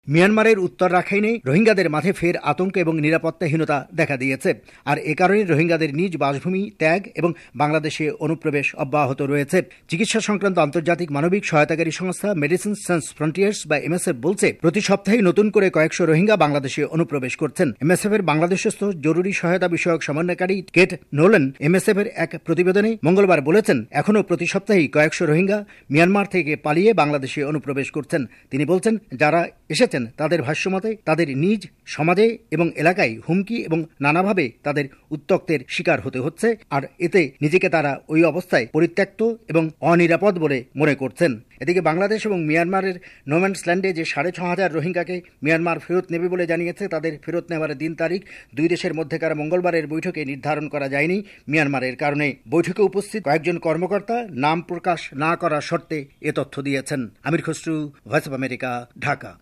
মিয়ানমারের উত্তর রাখাইনে রোহিঙ্গাদের মাঝে ফের আতঙ্ক এবং নিরাপত্তাহীনতা দেখা দিয়েছে। আর এ কারণে রোহিঙ্গাদের নিজ বাসভূমি ত্যাগ এবং বাংলাদেশে অনুপ্রবেশ অব্যাহত রয়েছে। চিকিৎসা সংক্রান্ত আন্তর্জাতিক মানবিক সহায়তাকারী সংস্থা মেডিসিন সান্স ফ্রন্টিয়ার্স বা MSF বলছে, প্রতি সপ্তাহে নতুন করে কয়েকশো রোহিঙ্গা বাংলাদেশে অনুপ্রবেশ করছেন। MSF এর বাংলাদেশস্থ জরুরি সহায়তা বিষয়ক সমন্বয়কারী কেট নোলেন MSF এর এক প্রতিবেদনে মঙ্গলবার বলেছেন, এখনও প্রতি সপ্তাহেই কয়েকশো রোহিঙ্গা মিয়ানমার থেকে পালিয়ে বাংলাদেশে অনুপ্রবেশ করছেন। তিনি বলছেন, যারা এসেছেন তাদের ভাষ্যমতে তাদের নিজ সমাজে এবং এলাকায় হুমকি এবং নানাভাবে তাদের উত্ত্যক্তের শিকার হতে হচ্ছে, আর এতে নিজেকে তারা ওই অবস্থায় পরিত্যক্ত এবং অনিরাপদ বলে মনে করছেন। এদিকে বাংলাদেশ এবং মিয়ানমারের নোম্যান্সল্যান্ডে যে 6,500 রোহিঙ্গাকে মিয়ানমার ফেরত নেবে বলে জানিয়েছে, তাদের ফেরত নেওয়ার দিন তারিখ দুই দেশের মধ্যেকার মঙ্গলবারের বৈঠকে নির্ধারণ করা যায়নি মিয়ানমারের কারণে। বৈঠকে উপস্থিত কয়েকজন কর্মকর্তা নাম প্রকাশ না করার শর্তে এ তথ্য দিয়েছেন। Amir Khasru, Voice of America, Dhaka.